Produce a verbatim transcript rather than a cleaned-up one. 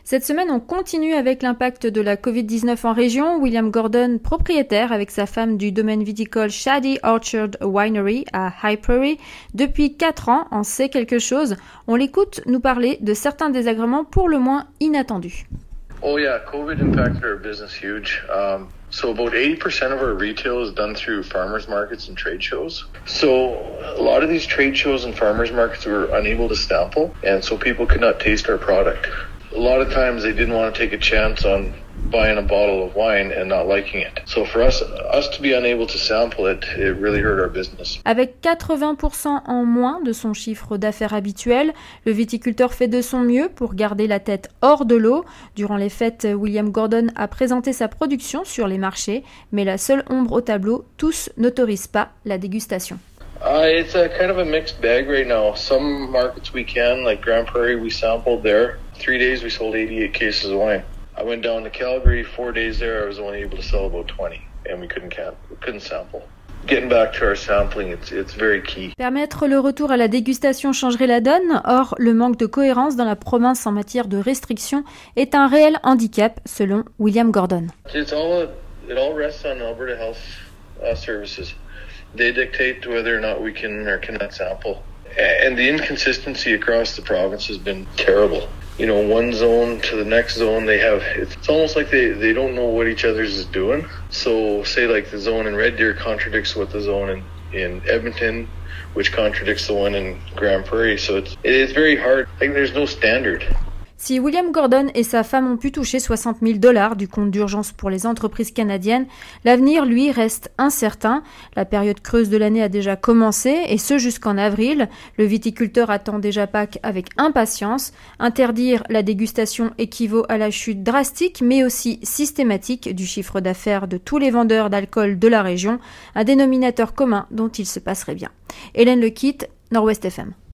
Cette semaine, on continue avec l'impact de la covid dix-neuf en région. William Gordon, propriétaire avec sa femme du domaine viticole Shady Orchard Winery à High Prairie, depuis quatre ans, en sait quelque chose. On l'écoute nous parler de certains désagréments pour le moins inattendus. Oh yeah, COVID impacted our business huge. Um, so about eighty percent of our retail is done through farmers markets and trade shows. So a lot of these trade shows and farmers markets were unable to sample, and so people could not taste our product. A lot of times they didn't want to take a chance on buying a bottle of wine and not liking it. So for us, us to be unable to sample it, it really hurt our business. Avec quatre-vingts pour cent en moins de son chiffre d'affaires habituel, le viticulteur fait de son mieux pour garder la tête hors de l'eau. Durant les fêtes, William Gordon a présenté sa production sur les marchés, mais la seule ombre au tableau, tous n'autorisent pas la dégustation. Uh, it's a kind of a mixed bag right now. Some markets we can, like Grand Prairie, we sampled there. Three days we sold eighty-eight cases of wine. I went down to Calgary, four days there, I was only able to sell about twenty, and we couldn't camp, we couldn't sample. Getting back to our sampling, it's it's very key. Permettre le retour à la dégustation changerait la donne. Or, le manque de cohérence dans la province en matière de restrictions est un réel handicap, selon William Gordon. It's all it all rests on Alberta Health uh, Services. They dictate whether or not we can or cannot sample, and the inconsistency across the province has been terrible. You know, one zone to the next zone, they have, it's almost like they, they don't know what each other's is doing. So say like the zone in Red Deer contradicts what the zone in, in Edmonton, which contradicts the one in Grand Prairie. So it's, it's very hard. Like there's no standard. Si William Gordon et sa femme ont pu toucher soixante mille dollars du compte d'urgence pour les entreprises canadiennes, l'avenir, lui, reste incertain. La période creuse de l'année a déjà commencé, et ce jusqu'en avril. Le viticulteur attend déjà Pâques avec impatience. Interdire la dégustation équivaut à la chute drastique, mais aussi systématique, du chiffre d'affaires de tous les vendeurs d'alcool de la région, un dénominateur commun dont il se passerait bien. Hélène Lequitte, Nord-Ouest F M.